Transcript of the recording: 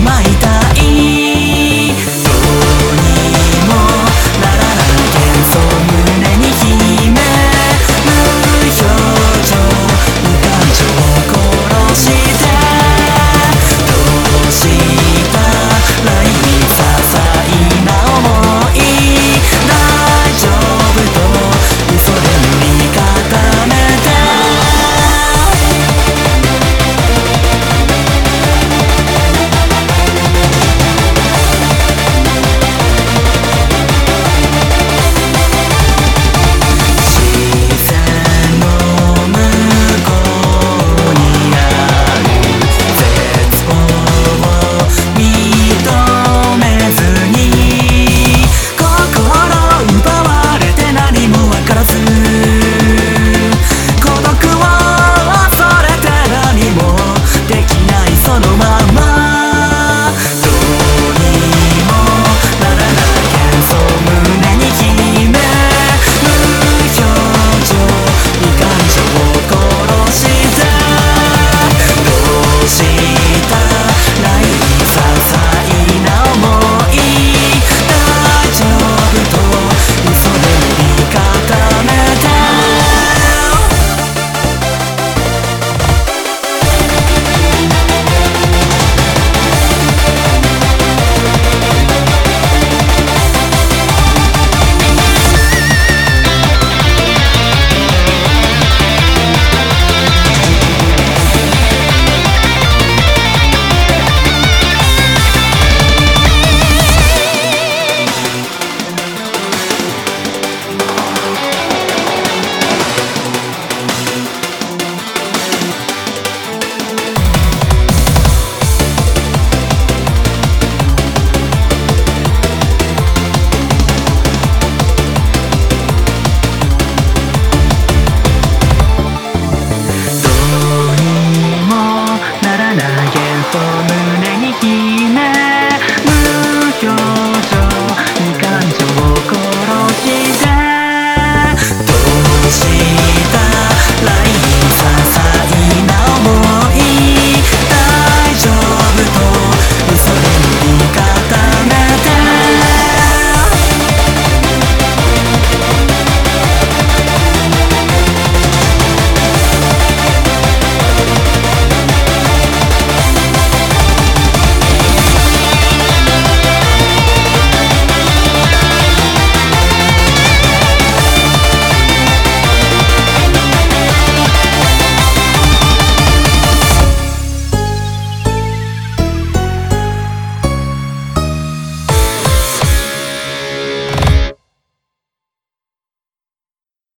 まいたい。どうにもならない幻想胸に秘め、無表情無感情を殺して、どうしたらいい些細な想い、大丈夫と嘘で塗り固めて。視線の向こうにある絶望を認めずに、心奪われて何もわからず、孤独を恐れて何もできないそのまま、どうにもならない幻想胸に秘め、無表情無感情を殺して、どうしたらいい些細な想い、大丈夫と嘘で塗り固めて。どうにもならない幻想胸に秘